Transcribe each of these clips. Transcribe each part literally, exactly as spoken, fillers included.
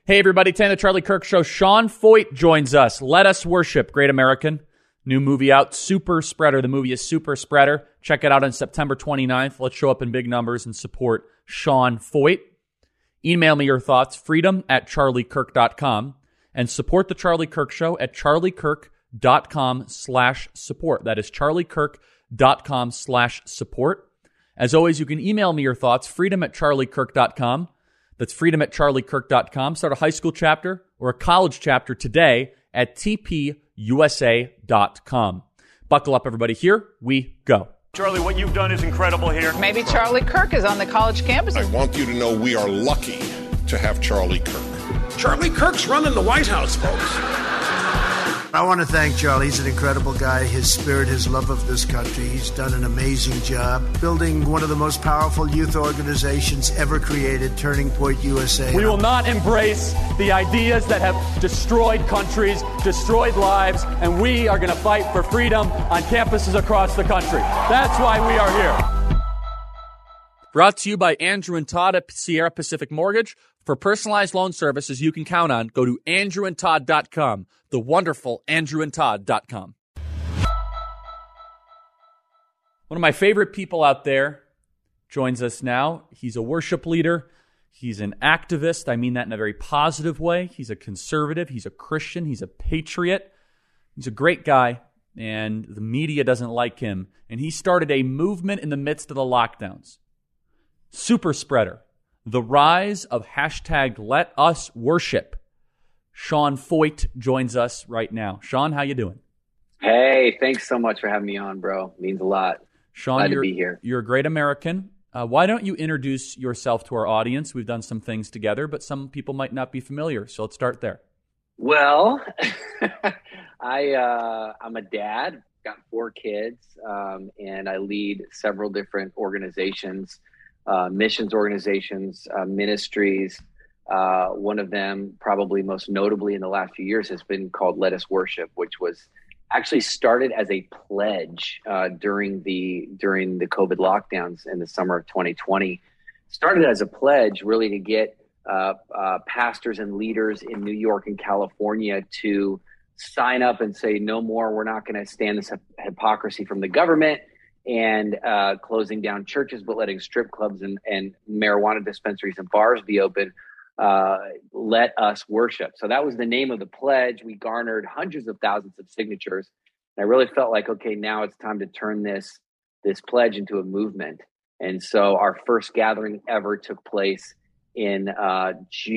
Hey, everybody, today on the Charlie Kirk Show, Sean Feucht joins us. Let Us Worship, Great American. New movie out, Super Spreader. The movie is Super Spreader. Check it out on September twenty-ninth. Let's show up in big numbers and support Sean Feucht. Email me your thoughts, freedom at charlie kirk dot com, and support the Charlie Kirk Show at charliekirk.com slash support. That is charliekirk.com slash support. As always, you can email me your thoughts, freedom at charliekirk dot com. That's freedom at charliekirk dot com. Start a high school chapter or a college chapter today at t p u s a dot com. Buckle up, everybody. Here we go. Charlie, what you've done is incredible here. Maybe Charlie Kirk is on the college campus. I want you to know we are lucky to have Charlie Kirk. Charlie Kirk's running the White House, folks. I want to thank Charlie. He's an incredible guy. His spirit, his love of this country. He's done an amazing job building one of the most powerful youth organizations ever created, Turning Point U S A. We will not embrace the ideas that have destroyed countries, destroyed lives, and we are going to fight for freedom on campuses across the country. That's why we are here. Brought to you by Andrew and Todd at Sierra Pacific Mortgage. For personalized loan services you can count on, go to andrew and todd dot com, the wonderful andrew and todd dot com. One of my favorite people out there joins us now. He's a worship leader. He's an activist. I mean that in a very positive way. He's a conservative. He's a Christian. He's a patriot. He's a great guy, and the media doesn't like him. And he started a movement in the midst of the lockdowns. Super Spreader. The rise of hashtag Let Us Worship. Sean Feucht joins us right now. Sean, how you doing? Hey, thanks so much for having me on, bro. It means a lot. Sean, Glad you're, to be here. You're a great American. Uh, why don't you introduce yourself to our audience? We've done some things together, but some people might not be familiar. So let's start there. Well, I, uh, I'm a dad, got four kids, um, and I lead several different organizations. Uh, missions organizations, uh, ministries. Uh, one of them, probably most notably in the last few years, has been called Let Us Worship, which was actually started as a pledge uh, during the during the COVID lockdowns in the summer of twenty twenty. Started as a pledge, really, to get uh, uh, pastors and leaders in New York and California to sign up and say, no more, we're not going to stand this hypocrisy from the government and uh, closing down churches, but letting strip clubs and, and marijuana dispensaries and bars be open. Uh, let us worship. So that was the name of the pledge. We garnered hundreds of thousands of signatures. And I really felt like, okay, now it's time to turn this, this pledge into a movement. And so our first gathering ever took place in uh,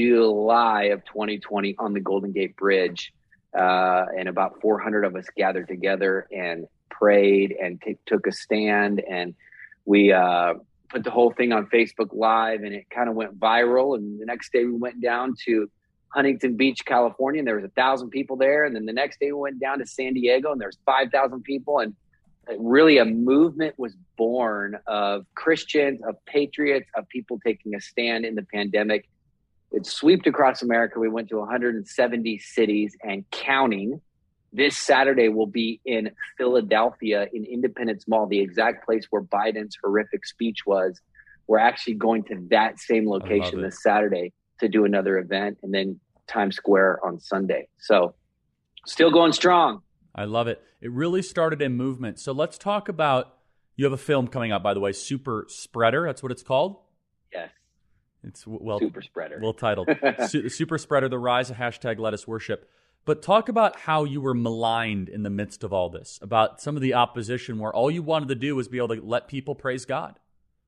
July of twenty twenty on the Golden Gate Bridge. Uh, and about four hundred of us gathered together and prayed and t- took a stand, and we uh, put the whole thing on Facebook Live, and it kind of went viral. And the next day we went down to Huntington Beach, California, and there was a thousand people there. And then the next day we went down to San Diego, and there was five thousand people. And really a movement was born of Christians, of patriots, of people taking a stand in the pandemic. It swept across America. We went to one hundred seventy cities and counting. This Saturday will be in Philadelphia in Independence Mall, the exact place where Biden's horrific speech was. We're actually going to that same location this Saturday to do another event, and then Times Square on Sunday. So still going strong. I love it. It really started a movement. So let's talk about, you have a film coming out, by the way, Super Spreader. That's what it's called? Yes. It's well, Super Spreader. Well titled. Su- Super Spreader, the rise of hashtag Let Us Worship. But talk about how you were maligned in the midst of all this, about some of the opposition where all you wanted to do was be able to let people praise God.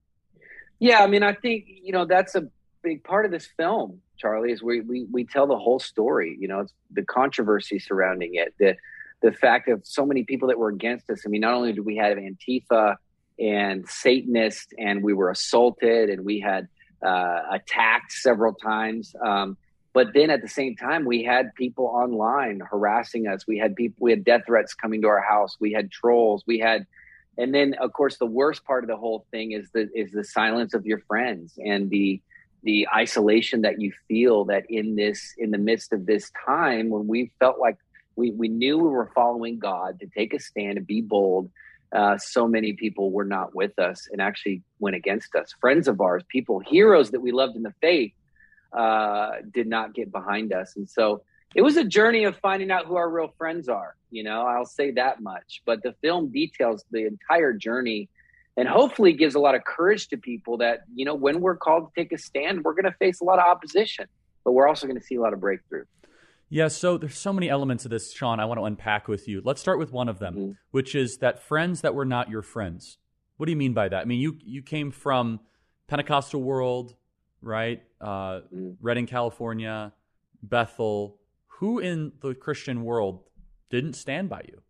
Yeah, I mean, I think, you know, that's a big part of this film, Charlie, is we we, we tell the whole story. You know, it's the controversy surrounding it, the the fact of so many people that were against us. I mean, not only did we have Antifa and Satanists, and we were assaulted, and we had uh, attacked several times. Um, But then at the same time, we had people online harassing us. We had people, we had death threats coming to our house. We had trolls. We had, and then of course, the worst part of the whole thing is the is the silence of your friends and the the isolation that you feel that in this in the midst of this time when we felt like we we knew we were following God to take a stand and be bold. Uh, so many people were not with us and actually went against us. Friends of ours, people, heroes that we loved in the faith. uh, did not get behind us. And so it was a journey of finding out who our real friends are. You know, I'll say that much. But the film details the entire journey and hopefully gives a lot of courage to people that, you know, when we're called to take a stand, we're going to face a lot of opposition, but we're also going to see a lot of breakthrough. Yeah, so there's so many elements of this, Sean, I want to unpack with you. Let's start with one of them, mm-hmm. which is that friends that were not your friends. What do you mean by that? I mean, you you came from Pentecostal world, right? Uh, mm-hmm. Redding, California, Bethel. Who in the Christian world didn't stand by you?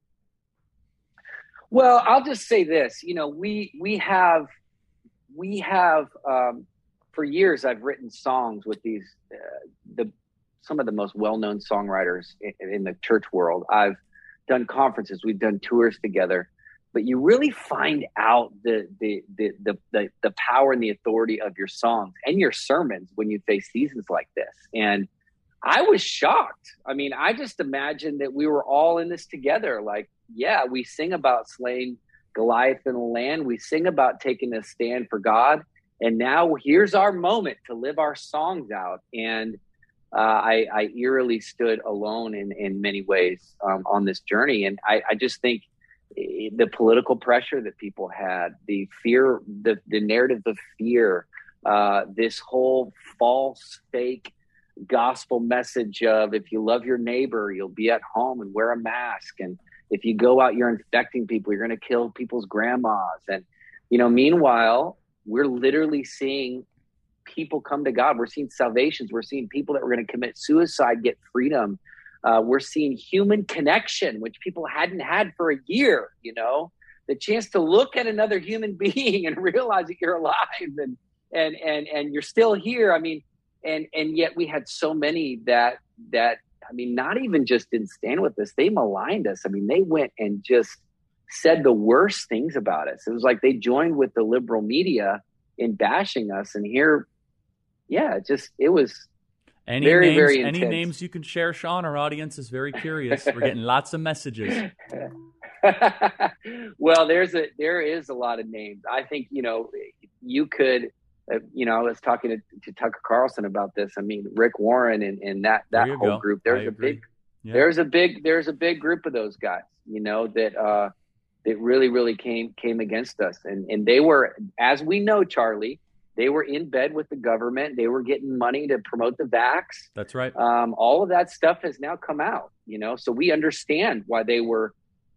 Well, I'll just say this. You know, we we have we have um, for years I've written songs with these uh, the some of the most well-known songwriters in, in the church world. I've done conferences, we've done tours together, but you really find out the the the the the, the power and the authority of your songs and your sermons when you face seasons like this. And I was shocked. I mean, I just imagined that we were all in this together. Like, yeah, we sing about slaying Goliath in the land. We sing about taking a stand for God. And now here's our moment to live our songs out. And uh, I, I eerily stood alone in, in many ways um, on this journey. And I, I just think the political pressure that people had, the fear, the, the narrative of fear, uh, this whole false, fake gospel message of if you love your neighbor, you'll be at home and wear a mask. And if you go out, you're infecting people, you're going to kill people's grandmas. And, you know, meanwhile, we're literally seeing people come to God. We're seeing salvations. We're seeing people that were going to commit suicide get freedom. Uh, we're seeing human connection, which people hadn't had for a year, you know, the chance to look at another human being and realize that you're alive and, and, and, and you're still here. I mean, And and yet we had so many that, that I mean, not even just didn't stand with us. They maligned us. I mean, they went and just said the worst things about us. It was like they joined with the liberal media in bashing us. And here, yeah, it just, it was any very, names, very Any intense. names you can share, Sean? Our audience is very curious. We're getting lots of messages. Well, there's a there is a lot of names. I think, you know, you could, Uh, you know, I was talking to, to Tucker Carlson about this. I mean, Rick Warren and, and that, that whole go. group, there's I a agree. big, yeah. there's a big, there's a big group of those guys, you know, that, uh, that really, really came, came against us. And, and they were, as we know, Charlie, they were in bed with the government. They were getting money to promote the vax. That's right. Um, all of that stuff has now come out, you know, so we understand why they were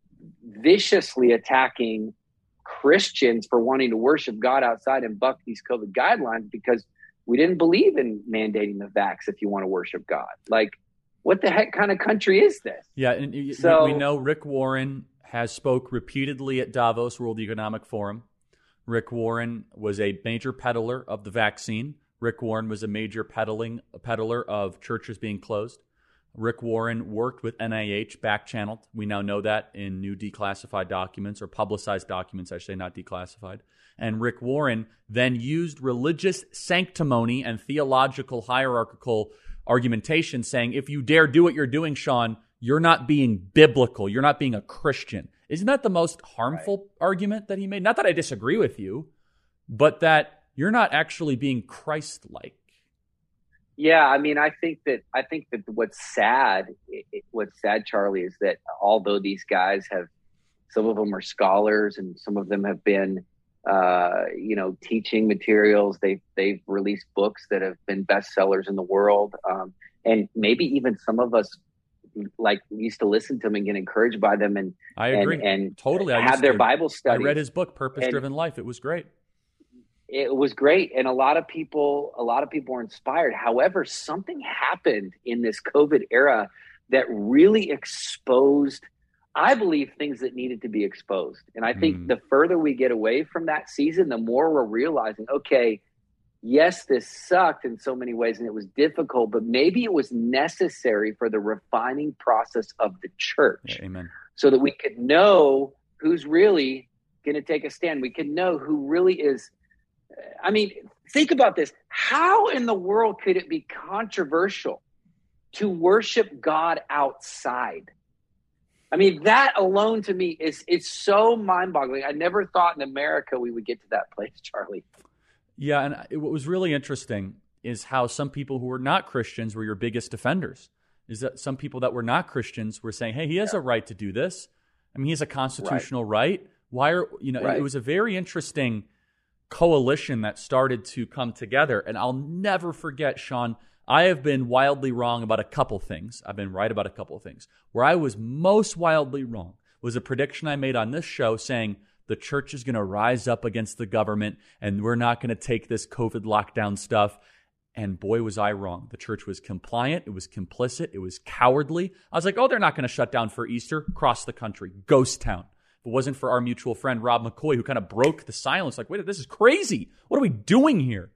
viciously attacking Christians for wanting to worship God outside and buck these COVID guidelines, because we didn't believe in mandating the vax if you want to worship God. Like, what the heck kind of country is this? Yeah, and so, we know Rick Warren has spoke repeatedly at Davos World Economic Forum. Rick Warren was a major peddler of the vaccine. Rick Warren was a major peddling peddler of churches being closed. Rick Warren worked with N I H, back-channeled. We now know that in new declassified documents, or publicized documents, I should say, not declassified. And Rick Warren then used religious sanctimony and theological hierarchical argumentation, saying, if you dare do what you're doing, Sean, you're not being biblical. You're not being a Christian. Isn't that the most harmful right. argument that he made? Not that I disagree with you, but that you're not actually being Christ-like. Yeah, I mean, I think that I think that what's sad, it, what's sad, Charlie, is that although these guys have, some of them are scholars and some of them have been, uh, you know, teaching materials. They've they've released books that have been bestsellers in the world, um, and maybe even some of us like used to listen to them and get encouraged by them, and I agree and, and totally. I have their to, Bible study. I read his book, Purpose Driven Life. It was great. It was great. And a lot of people, a lot of people were inspired. However, something happened in this COVID era that really exposed, I believe, things that needed to be exposed. And I think mm. the further we get away from that season, the more we're realizing, okay, yes, this sucked in so many ways and it was difficult, but maybe it was necessary for the refining process of the church. Yeah, amen. So that we could know who's really going to take a stand. We could know who really is. I mean, think about this. How in the world could it be controversial to worship God outside? I mean, that alone to me is it's so mind-boggling. I never thought in America we would get to that place, Charlie. Yeah, and it, what was really interesting is how some people who were not Christians were your biggest offenders. Is that some people that were not Christians were saying, hey, he has yeah. a right to do this. I mean, he has a constitutional right. right. Why are, you know, right. it was a very interesting coalition that started to come together. And I'll never forget, Sean, I have been wildly wrong about a couple things. I've been right about a couple of things. Where I was most wildly wrong was a prediction I made on this show saying the church is going to rise up against the government and we're not going to take this COVID lockdown stuff. And boy, was I wrong. The church was compliant. It was complicit. It was cowardly. I was like, oh, they're not going to shut down for Easter. Across the country. Ghost town. If it wasn't for our mutual friend, Rob McCoy, who kind of broke the silence. Like, wait, this is crazy. What are we doing here?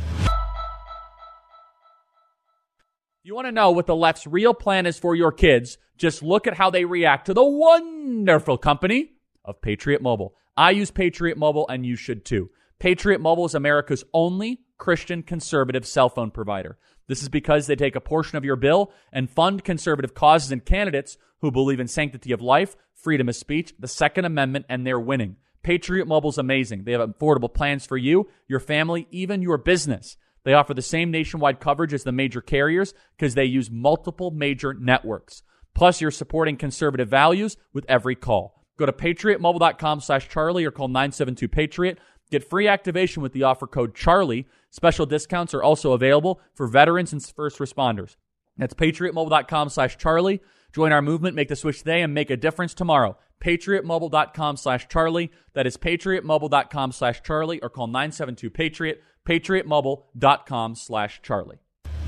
You want to know what the left's real plan is for your kids? Just look at how they react to the wonderful company of Patriot Mobile. I use Patriot Mobile, and you should too. Patriot Mobile is America's only Christian conservative cell phone provider. This is because they take a portion of your bill and fund conservative causes and candidates who believe in sanctity of life, freedom of speech, the Second Amendment, and they're winning. Patriot Mobile's amazing. They have affordable plans for you, your family, even your business. They offer the same nationwide coverage as the major carriers because they use multiple major networks. Plus, you're supporting conservative values with every call. Go to patriotmobile.com slash Charlie or call nine seven two Patriot. Get free activation with the offer code Charlie. Special discounts are also available for veterans and first responders. That's patriotmobile.com slash Charlie. Join our movement, make the switch today, and make a difference tomorrow. patriotmobile.com slash Charlie. That is patriotmobile.com slash Charlie or call nine seven two Patriot. patriotmobile.com slash Charlie.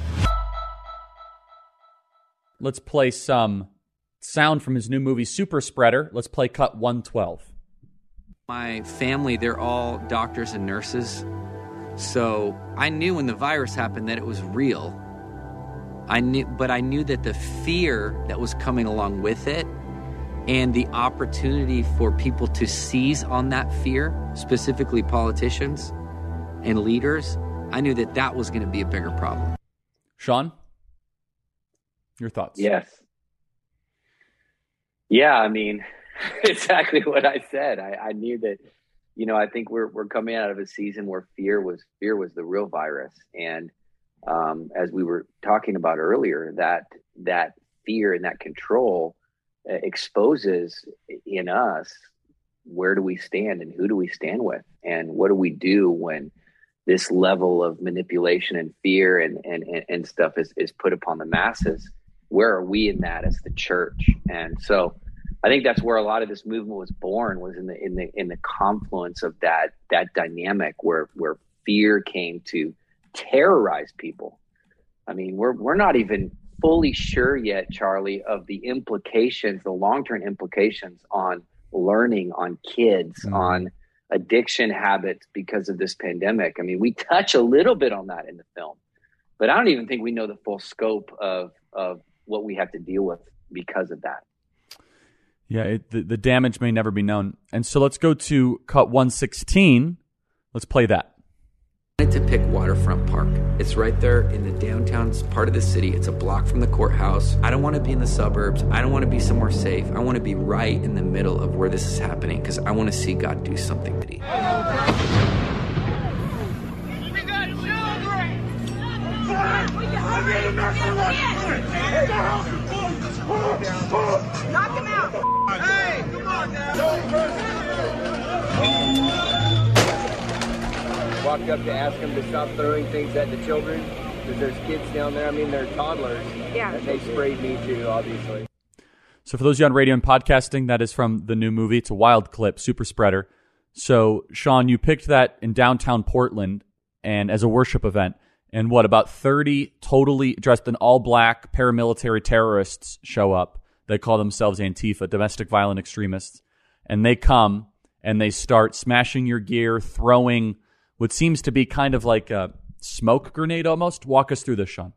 Let's play some sound from his new movie, Super Spreader. Let's play cut one twelve. My family, they're all doctors and nurses. So I knew when the virus happened that it was real. I knew, but I knew that the fear that was coming along with it and the opportunity for people to seize on that fear, specifically politicians and leaders, I knew that that was going to be a bigger problem. Sean, your thoughts? Yes. Yeah, I mean, exactly what I said. I, I knew that, you know, I think we're we're coming out of a season where fear was fear was the real virus, and um, as we were talking about earlier, that that fear and that control uh, exposes in us where do we stand and who do we stand with, and what do we do when this level of manipulation and fear and and and, and stuff is is put upon the masses. Where are we in that as the church? And so I think that's where a lot of this movement was born, was in the in the in the confluence of that that dynamic where where fear came to terrorize people. I mean, we're we're not even fully sure yet, Charlie, of the implications, the long-term implications on learning, on kids, mm-hmm. on addiction habits because of this pandemic. I mean, we touch a little bit on that in the film, but I don't even think we know the full scope of of what we have to deal with because of that. Yeah, it, the, the damage may never be known. And so let's go to cut one sixteen. Let's play that. I wanted to pick Waterfront Park. It's right there in the downtown part of the city. It's a block from the courthouse. I don't want to be in the suburbs. I don't want to be somewhere safe. I want to be right in the middle of where this is happening because I want to see God do something to me. Knock him out! Hey, come on now! Walked up to ask them to stop throwing things at the children because there's kids down there. I mean, they're toddlers. Yeah. And they sprayed me too, obviously. So for those of you on radio and podcasting, that is from the new movie. It's a wild clip, Super Spreader. So, Sean, you picked that in downtown Portland and as a worship event. And what, about thirty totally dressed in all black paramilitary terrorists show up. They call themselves Antifa, domestic violent extremists. And they come and they start smashing your gear, throwing what seems to be kind of like a smoke grenade almost. Walk us through this, Sean.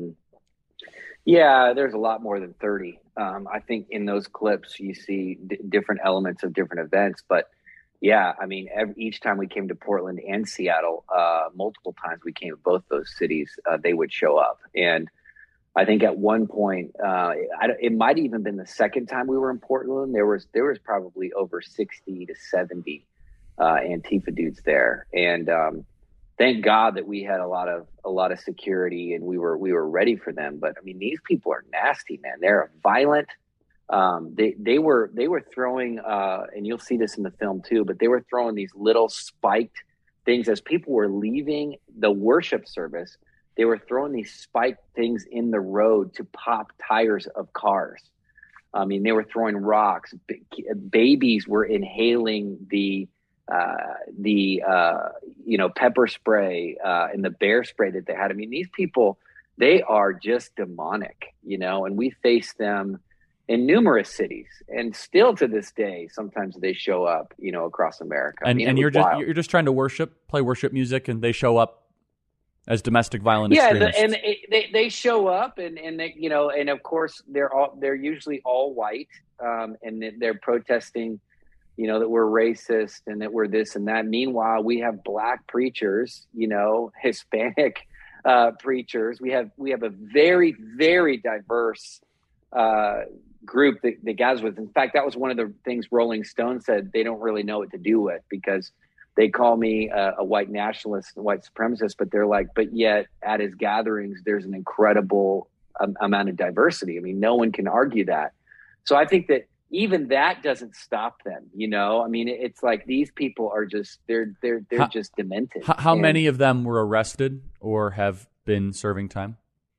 Yeah, there's a lot more than thirty. Um, I think in those clips you see d- different elements of different events, but yeah, I mean, every, each time we came to Portland and Seattle, uh, multiple times we came to both those cities, uh, they would show up. And I think at one point, uh, I, it might even been the second time we were in Portland. There was there was probably over sixty to seventy uh, Antifa dudes there, and um, thank God that we had a lot of a lot of security and we were we were ready for them. But I mean, these people are nasty, man. They're violent. Um, they they were they were throwing, uh, and you'll see this in the film too. But they were throwing these little spiked things as people were leaving the worship service. They were throwing these spiked things in the road to pop tires of cars. I mean, they were throwing rocks. B- babies were inhaling the uh, the uh, you know pepper spray uh, and the bear spray that they had. I mean, these people, they are just demonic, you know. And we face them in numerous cities, and still to this day, sometimes they show up, you know, across America. And, I mean, and you're wild. just you're just trying to worship, play worship music, and they show up as domestic violent yeah, extremists. the, and it, they they show up, and and they, you know, and of course they're all they're usually all white, um, and they're protesting, you know, that we're racist and that we're this and that. Meanwhile, we have black preachers, you know, Hispanic uh, preachers. We have we have a very very diverse uh, group that, that gathers with. In fact, that was one of the things Rolling Stone said they don't really know what to do with, because they call me a, a white nationalist and white supremacist, but they're like, but yet at his gatherings, there's an incredible um, amount of diversity. I mean, no one can argue that. So I think that even that doesn't stop them, you know? I mean, it's like these people are just, they're, they're, they're how, just demented. How, how and, many of them were arrested or have been serving time?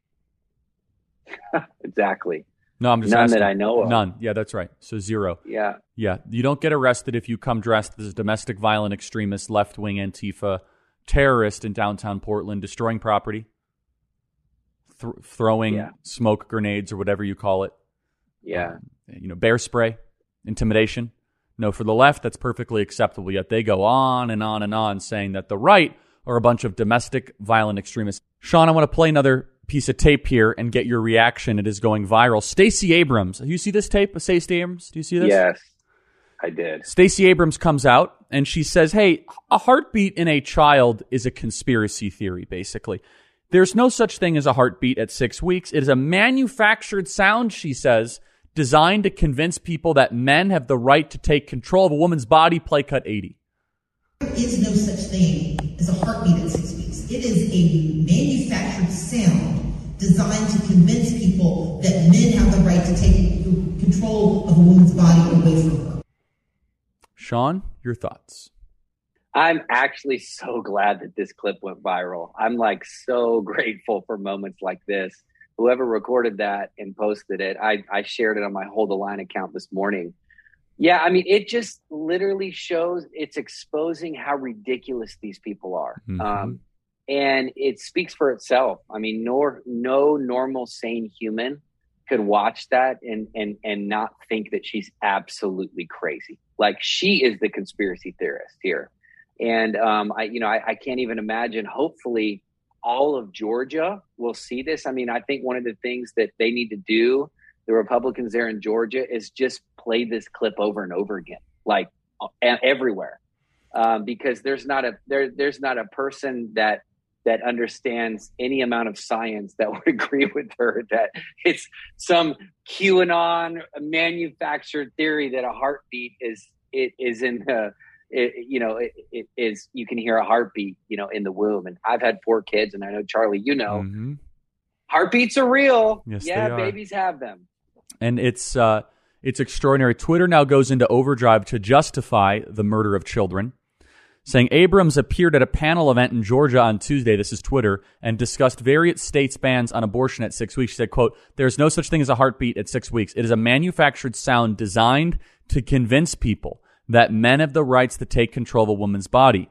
Exactly. No, I'm just None asking. that I know of. None. Yeah, that's right. So zero. Yeah. Yeah. You don't get arrested if you come dressed as a domestic violent extremist, left-wing Antifa, terrorist in downtown Portland, destroying property, th- throwing Yeah. smoke grenades or whatever you call it. Yeah. Um, you know, bear spray, intimidation. No, for the left, that's perfectly acceptable. Yet they go on and on and on saying that the right are a bunch of domestic violent extremists. Sean, I want to play another piece of tape here and get your reaction. It is going viral. Stacey Abrams. Do you see this tape of Stacey Abrams? Do you see this? Yes, I did. Stacey Abrams comes out and she says, hey, a heartbeat in a child is a conspiracy theory, basically. There's no such thing as a heartbeat at six weeks. It is a manufactured sound, she says, designed to convince people that men have the right to take control of a woman's body. Play cut eighty. There is no such thing as a heartbeat at six weeks. It is a manufactured sound designed to convince people that men have the right to take control of a woman's body away from her. Sean, your thoughts? I'm actually so glad that this clip went viral. I'm like so grateful for moments like this. Whoever recorded that and posted it, I, I shared it on my Hold the Line account this morning. Yeah, I mean, it just literally shows, it's exposing how ridiculous these people are. Mm-hmm. Um, and it speaks for itself. I mean, no, no normal, sane human could watch that and, and, and not think that she's absolutely crazy. Like, she is the conspiracy theorist here. And, um, I, you know, I, I can't even imagine, hopefully all of Georgia will see this. I mean, I think one of the things that they need to do, the Republicans there in Georgia, is just play this clip over and over again, like everywhere, um, because there's not a there there's not a person that that understands any amount of science that would agree with her that it's some QAnon manufactured theory that a heartbeat is it is in the it, you know it, it is you can hear a heartbeat, you know, in the womb. And I've had four kids, and I know, Charlie, you know, mm-hmm. heartbeats are real. Yes, yeah, they are. Babies have them. And it's uh, it's extraordinary. Twitter now goes into overdrive to justify the murder of children, saying Abrams appeared at a panel event in Georgia on Tuesday, this is Twitter, and discussed various states' bans on abortion at six weeks. She said, quote, there's no such thing as a heartbeat at six weeks. It is a manufactured sound designed to convince people that men have the rights to take control of a woman's body.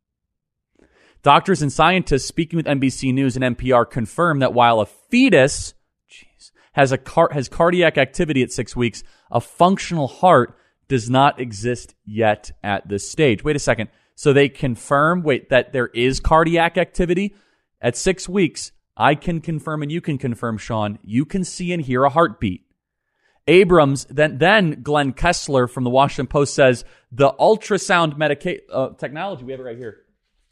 Doctors and scientists speaking with N B C News and N P R confirm that while a fetus geez, has a car- has cardiac activity at six weeks, a functional heart does not exist yet at this stage. Wait a second. So they confirm, wait, that there is cardiac activity at six weeks. I can confirm, and you can confirm, Sean, you can see and hear a heartbeat. Abrams, then then Glenn Kessler from the Washington Post says the ultrasound medica- uh, technology, we have it right here.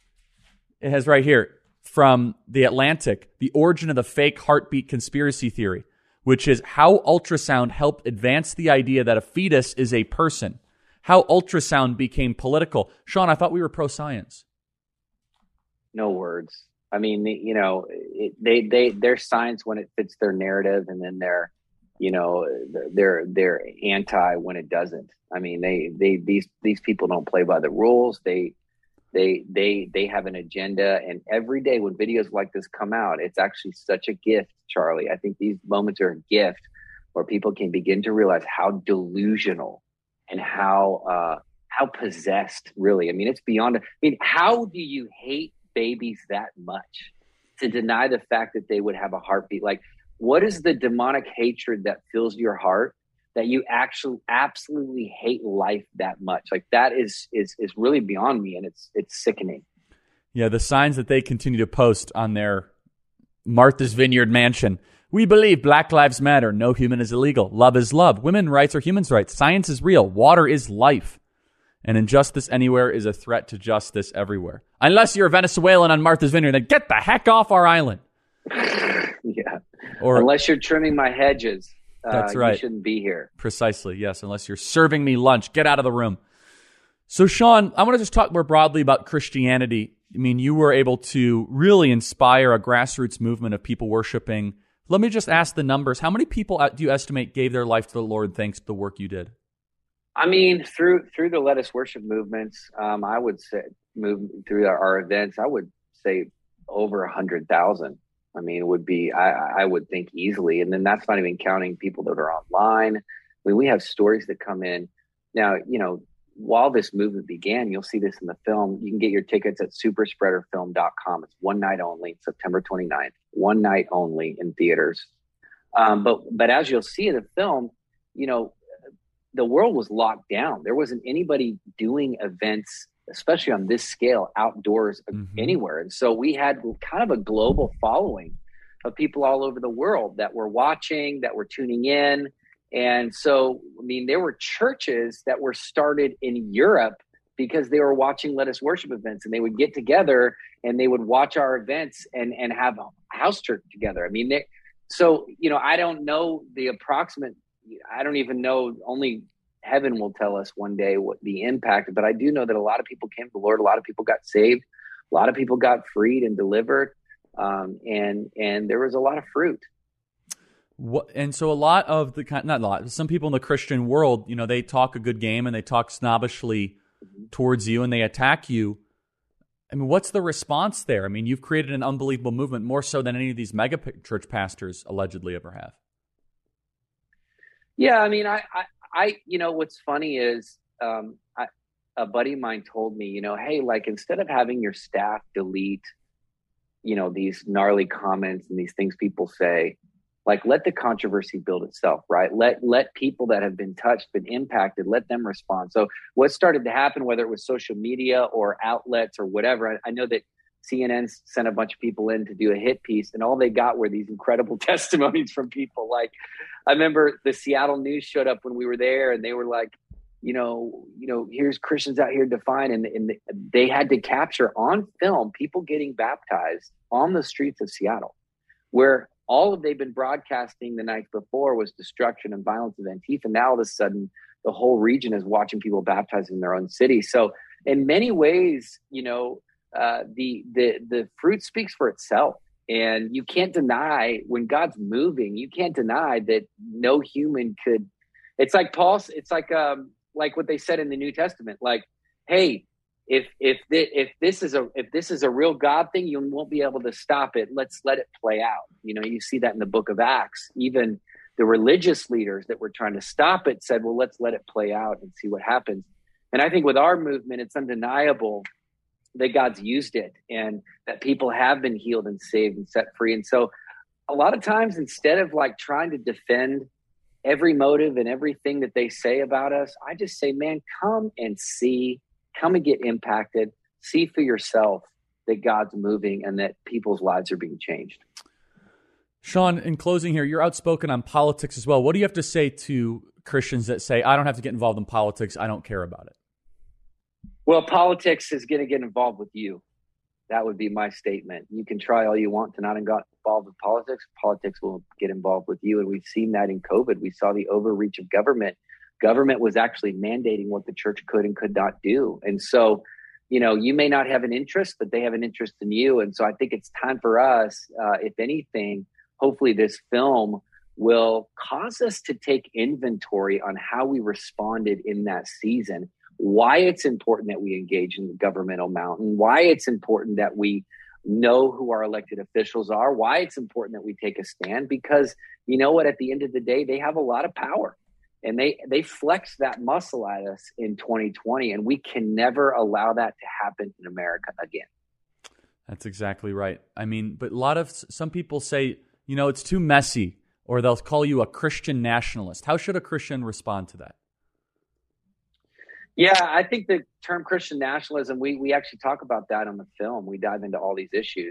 It has right here from The Atlantic, the origin of the fake heartbeat conspiracy theory, which is how ultrasound helped advance the idea that a fetus is a person. How ultrasound became political. Sean, I thought we were pro-science. no words. I mean, you know, it, they they they're science when it fits their narrative, and then they're, you know, they're they're anti when it doesn't. I mean, they they these these people don't play by the rules. They they they they have an agenda, and every day when videos like this come out, it's actually such a gift, Charlie. I think these moments are a gift where people can begin to realize how delusional and how uh, how possessed, really. I mean, it's beyond. I mean, how do you hate babies that much to deny the fact that they would have a heartbeat? Like, what is the demonic hatred that fills your heart that you actually absolutely hate life that much? Like, that is is is really beyond me, and it's it's sickening. Yeah, the signs that they continue to post on their Martha's Vineyard mansion. We believe Black Lives Matter. No human is illegal. Love is love. Women's rights are human rights. Science is real. Water is life. And injustice anywhere is a threat to justice everywhere. Unless you're a Venezuelan on Martha's Vineyard, then get the heck off our island. Yeah. Or, unless you're trimming my hedges, uh, that's right. You shouldn't be here. Precisely, yes. Unless you're serving me lunch, get out of the room. So, Sean, I want to just talk more broadly about Christianity. I mean, you were able to really inspire a grassroots movement of people worshiping. Let me just ask the numbers. How many people do you estimate gave their life to the Lord thanks to the work you did? I mean, through through the Let Us Worship movements, um, I would say, move through our, our events, I would say over a hundred thousand. I mean, it would be, I, I would think easily. And then that's not even counting people that are online. I mean, we have stories that come in. Now, you know, while this movement began, you'll see this in the film. You can get your tickets at super spreader film dot com. It's one night only, September twenty-ninth, one night only in theaters. Um, but but as you'll see in the film, you know, the world was locked down. There wasn't anybody doing events, especially on this scale, outdoors mm-hmm. anywhere. And so we had kind of a global following of people all over the world that were watching, that were tuning in. And so, I mean, there were churches that were started in Europe because they were watching Let Us Worship events, and they would get together and they would watch our events and, and have a house church together. I mean, they, so, you know, I don't know the approximate, I don't even know, only heaven will tell us one day what the impact, but I do know that a lot of people came to the Lord. A lot of people got saved. A lot of people got freed and delivered. Um, and, and there was a lot of fruit. What, and so a lot of the, not a lot, some people in the Christian world, you know, they talk a good game and they talk snobbishly mm-hmm. towards you and they attack you. I mean, what's the response there? I mean, you've created an unbelievable movement, more so than any of these mega church pastors allegedly ever have. Yeah, I mean, I, I, I you know, what's funny is um, I, a buddy of mine told me, you know, hey, like, instead of having your staff delete, you know, these gnarly comments and these things people say, like, let the controversy build itself, right? Let let people that have been touched, been impacted, let them respond. So what started to happen, whether it was social media or outlets or whatever, I, I know that C N N sent a bunch of people in to do a hit piece, and all they got were these incredible testimonies from people. Like, I remember the Seattle News showed up when we were there, and they were like, you know, you know, here's Christians out here defined, and, and they had to capture on film people getting baptized on the streets of Seattle, where all of they've been broadcasting the night before was destruction and violence of Antifa. Now all of a sudden, the whole region is watching people baptized in their own city. So in many ways, you know, uh, the the the fruit speaks for itself, and you can't deny when God's moving. You can't deny that no human could. It's like Paul. It's like um like what they said in the New Testament. Like, hey, if if the, if this is a if this is a real God thing, you won't be able to stop it. Let's let it play out. You know, you see that in the book of Acts. Even the religious leaders that were trying to stop it said, well, let's let it play out and see what happens. And I think with our movement, it's undeniable that God's used it and that people have been healed and saved and set free. And so a lot of times, instead of like trying to defend every motive and everything that they say about us, I just say, man, come and see, come and get impacted, see for yourself that God's moving and that people's lives are being changed. Sean, in closing here, you're outspoken on politics as well. What do you have to say to Christians that say, I don't have to get involved in politics, I don't care about it? Well, politics is going to get involved with you. That would be my statement. You can try all you want to not get involved with politics. Politics will get involved with you. And we've seen that in COVID. We saw the overreach of government. Government was actually mandating what the church could and could not do. And so, you know, you may not have an interest, but they have an interest in you. And so I think it's time for us, uh, if anything, hopefully this film will cause us to take inventory on how we responded in that season, why it's important that we engage in the governmental mountain, why it's important that we know who our elected officials are, why it's important that we take a stand, because you know what, at the end of the day, they have a lot of power and they, they flex that muscle at us in twenty twenty. And we can never allow that to happen in America again. That's exactly right. I mean, but a lot of, some people say, you know, it's too messy, or they'll call you a Christian nationalist. How should a Christian respond to that? Yeah, I think the term Christian nationalism, we we actually talk about that on the film. We dive into all these issues.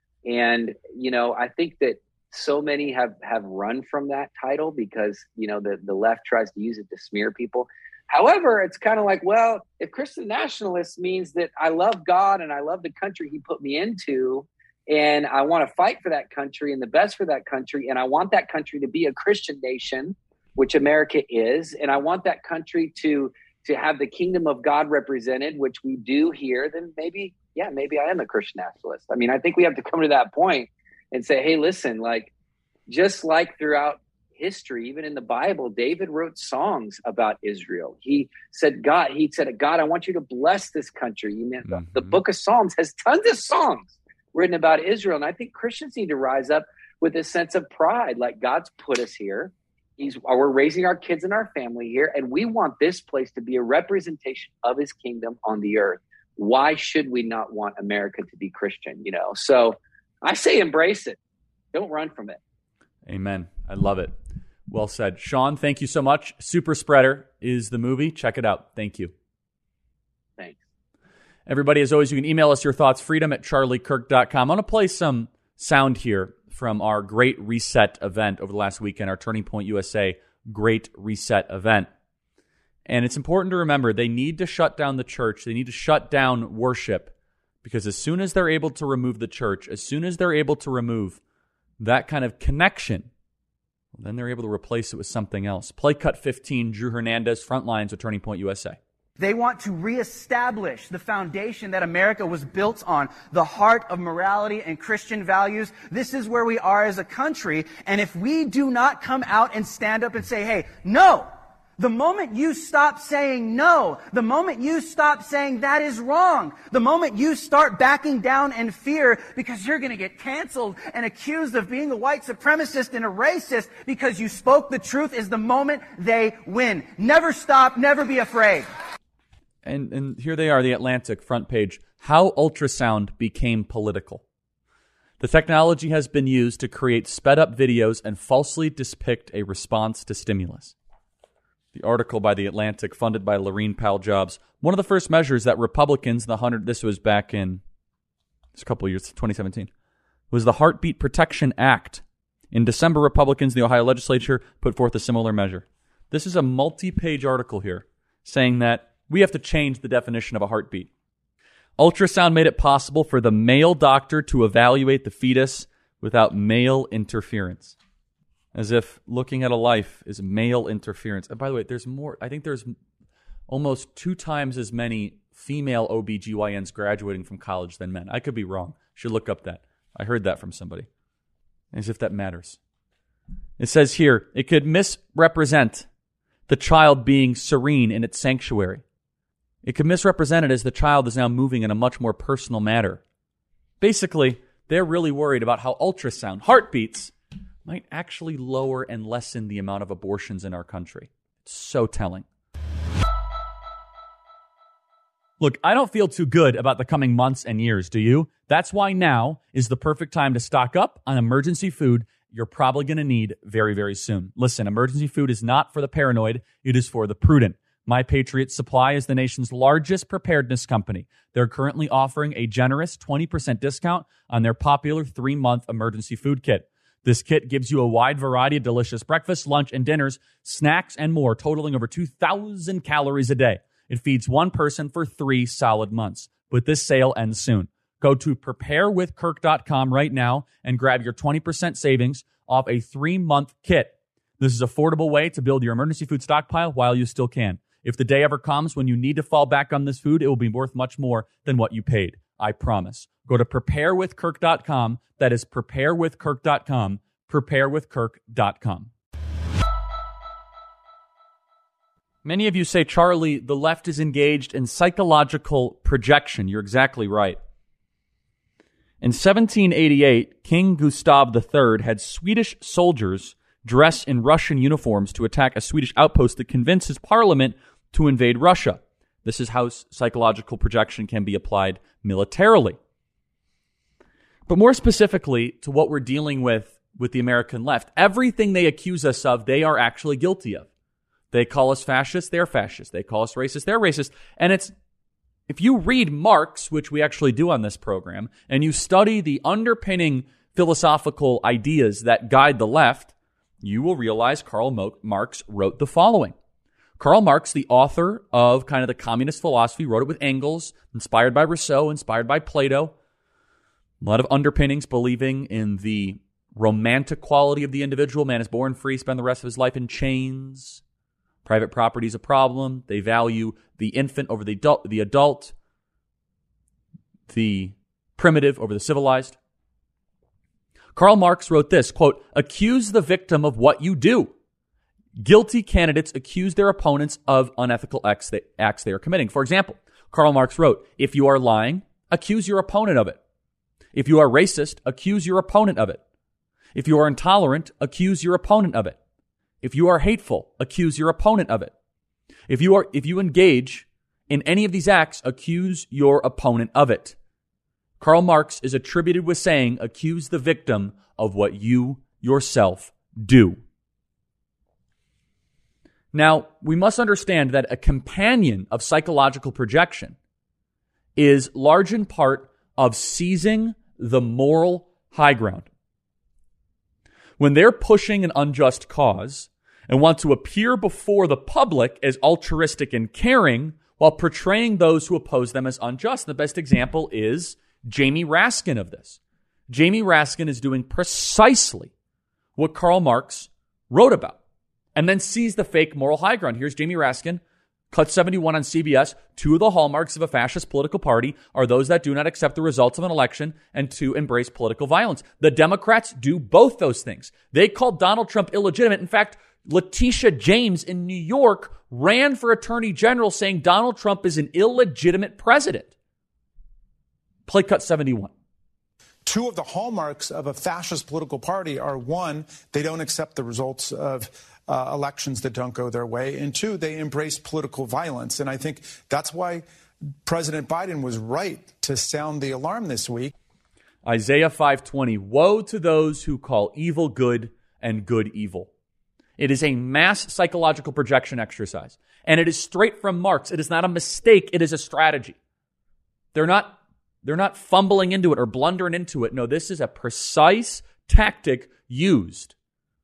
And, you know, I think that so many have, have run from that title because, you know, the, the left tries to use it to smear people. However, it's kind of like, well, if Christian nationalist means that I love God and I love the country he put me into, and I want to fight for that country and the best for that country, and I want that country to be a Christian nation, which America is, and I want that country to to have the kingdom of God represented, which we do here, then maybe, yeah, maybe I am a Christian nationalist. I mean, I think we have to come to that point and say, hey, listen, like, just like throughout history, even in the Bible, David wrote songs about Israel. He said, God, he said, God, I want you to bless this country. You know, mm-hmm. the, the book of Psalms has tons of songs written about Israel. And I think Christians need to rise up with a sense of pride, like God's put us here. He's, we're raising our kids and our family here, and we want this place to be a representation of his kingdom on the earth. Why should we not want America to be Christian? You know, so I say embrace it. Don't run from it. Amen. I love it. Well said. Sean, thank you so much. Super Spreader is the movie. Check it out. Thank you. Thanks. Everybody, as always, you can email us your thoughts, freedom at charlie kirk dot com. I'm going to play some sound here from our Great Reset event over the last weekend, our Turning Point U S A Great Reset event. And it's important to remember they need to shut down the church. They need to shut down worship, because as soon as they're able to remove the church, as soon as they're able to remove that kind of connection, then they're able to replace it with something else. Play cut fifteen, Drew Hernandez, front lines with Turning Point U S A. They want to reestablish the foundation that America was built on, the heart of morality and Christian values. This is where we are as a country. And if we do not come out and stand up and say, hey, no, the moment you stop saying no, the moment you stop saying that is wrong, the moment you start backing down in fear because you're going to get canceled and accused of being a white supremacist and a racist because you spoke the truth, is the moment they win. Never stop, never be afraid. And and here they are, the Atlantic front page. How ultrasound became political. The technology has been used to create sped-up videos and falsely depict a response to stimulus. The article by the Atlantic, funded by Laurene Powell Jobs. One of the first measures that Republicans, the hundred, this was back in just a couple of years, twenty seventeen, was the Heartbeat Protection Act. In December, Republicans in the Ohio legislature put forth a similar measure. This is a multi-page article here saying that we have to change the definition of a heartbeat. Ultrasound made it possible for the male doctor to evaluate the fetus without male interference. As if looking at a life is male interference. And by the way, there's more. I think there's almost two times as many female O B G Y Ns graduating from college than men. I could be wrong. Should look up that. I heard that from somebody. As if that matters. It says here, it could misrepresent the child being serene in its sanctuary. It could misrepresent it as the child is now moving in a much more personal manner. Basically, they're really worried about how ultrasound, heartbeats, might actually lower and lessen the amount of abortions in our country. It's so telling. Look, I don't feel too good about the coming months and years, do you? That's why now is the perfect time to stock up on emergency food you're probably going to need very, very soon. Listen, emergency food is not for the paranoid. It is for the prudent. My Patriot Supply is the nation's largest preparedness company. They're currently offering a generous twenty percent discount on their popular three-month emergency food kit. This kit gives you a wide variety of delicious breakfast, lunch, and dinners, snacks, and more, totaling over two thousand calories a day. It feeds one person for three solid months. But this sale ends soon. Go to prepare with kirk dot com right now and grab your twenty percent savings off a three-month kit. This is an affordable way to build your emergency food stockpile while you still can. If the day ever comes when you need to fall back on this food, it will be worth much more than what you paid. I promise. Go to prepare with kirk dot com. That is prepare with kirk dot com. prepare with kirk dot com. Many of you say, Charlie, the left is engaged in psychological projection. You're exactly right. In seventeen eighty-eight, King Gustav the Third had Swedish soldiers dress in Russian uniforms to attack a Swedish outpost that convinced his parliament to invade Russia. This is how psychological projection can be applied militarily. But more specifically to what we're dealing with with the American left, everything they accuse us of, they are actually guilty of. They call us fascists, they're fascists. They call us racist, they're racist. And it's, if you read Marx, which we actually do on this program, and you study the underpinning philosophical ideas that guide the left, you will realize Karl Marx wrote the following. Karl Marx, the author of kind of the communist philosophy, wrote it with Engels, inspired by Rousseau, inspired by Plato. A lot of underpinnings believing in the romantic quality of the individual. Man is born free, spend the rest of his life in chains. Private property is a problem. They value the infant over the adult, the adult, the primitive over the civilized. Karl Marx wrote this, quote, accuse the victim of what you do. Guilty candidates accuse their opponents of unethical acts they, acts they are committing. For example, Karl Marx wrote, if you are lying, accuse your opponent of it. If you are racist, accuse your opponent of it. If you are intolerant, accuse your opponent of it. If you are hateful, accuse your opponent of it. If you are, if you engage in any of these acts, accuse your opponent of it. Karl Marx is attributed with saying, accuse the victim of what you yourself do. Now, we must understand that a companion of psychological projection is large in part of seizing the moral high ground. When they're pushing an unjust cause and want to appear before the public as altruistic and caring while portraying those who oppose them as unjust. The best example is Jamie Raskin of this. Jamie Raskin is doing precisely what Karl Marx wrote about and then sees the fake moral high ground. Here's Jamie Raskin, Cut seventy-one on C B S. Two of the hallmarks of a fascist political party are those that do not accept the results of an election and to embrace political violence. The Democrats do both those things. They called Donald Trump illegitimate. In fact, Letitia James in New York ran for attorney general saying Donald Trump is an illegitimate president. Play cut seventy-one. Two of the hallmarks of a fascist political party are, one, they don't accept the results of uh, elections that don't go their way, and two, they embrace political violence. And I think that's why President Biden was right to sound the alarm this week. Isaiah five twenty, woe to those who call evil good and good evil. It is a mass psychological projection exercise, and it is straight from Marx. It is not a mistake. It is a strategy. They're not They're not fumbling into it or blundering into it. No, this is a precise tactic used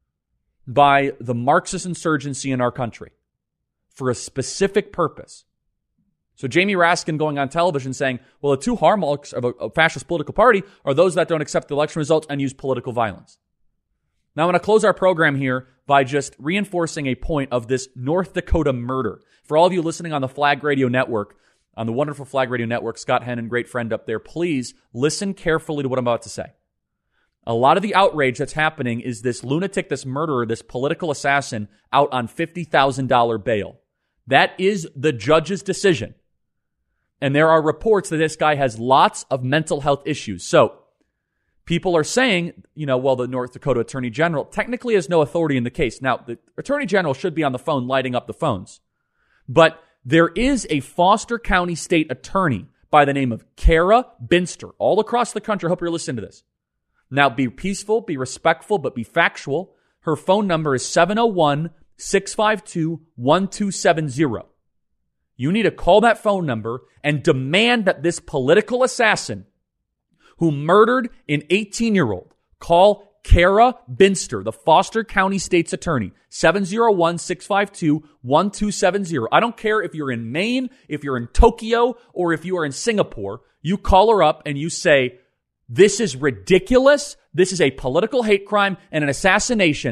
by the Marxist insurgency in our country for a specific purpose. So Jamie Raskin going on television saying, well, the two hallmarks of a, a fascist political party are those that don't accept the election results and use political violence. Now, I'm going to close our program here by just reinforcing a point of this North Dakota murder. For all of you listening on the Flag Radio Network, on the wonderful Flag Radio Network, Scott Hennon, great friend up there, please listen carefully to what I'm about to say. A lot of the outrage that's happening is this lunatic, this murderer, this political assassin out on fifty thousand dollars bail. That is the judge's decision. And there are reports that this guy has lots of mental health issues. So people are saying, you know, well, the North Dakota Attorney General technically has no authority in the case. Now, the Attorney General should be on the phone lighting up the phones. But there is a Foster County State Attorney by the name of Kara Binster all across the country. I hope you're listening to this. Now, be peaceful, be respectful, but be factual. Her phone number is seven oh one, six five two, one two seven zero. You need to call that phone number and demand that this political assassin who murdered an eighteen-year-old, call Kara Binster, the Foster County State's Attorney, seven oh one, six five two, one two seven zero. I don't care if you're in Maine, if you're in Tokyo, or if you are in Singapore. You call her up and you say, this is ridiculous. This is a political hate crime and an assassination,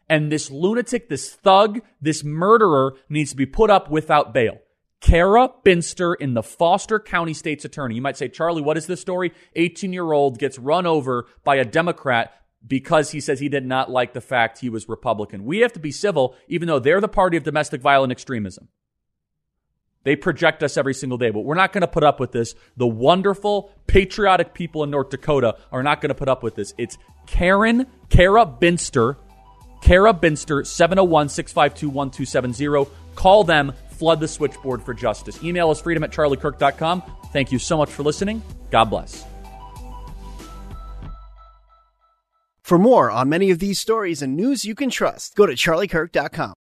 And this lunatic, this thug, this murderer needs to be put up without bail. Kara Binster in the Foster County State's Attorney. You might say, Charlie, what is this story? eighteen-year-old gets run over by a Democrat because he says he did not like the fact he was Republican. We have to be civil, even though they're the party of domestic violent extremism. They project us every single day, but we're not going to put up with this. The wonderful, patriotic people in North Dakota are not going to put up with this. It's Karen, Kara Binster, Kara Binster, seven oh one, six five two, one two seven zero. Call them. Flood the switchboard for justice. Email us freedom at charlie kirk dot com. Thank you so much for listening. God bless. For more on many of these stories and news you can trust, go to charlie kirk dot com.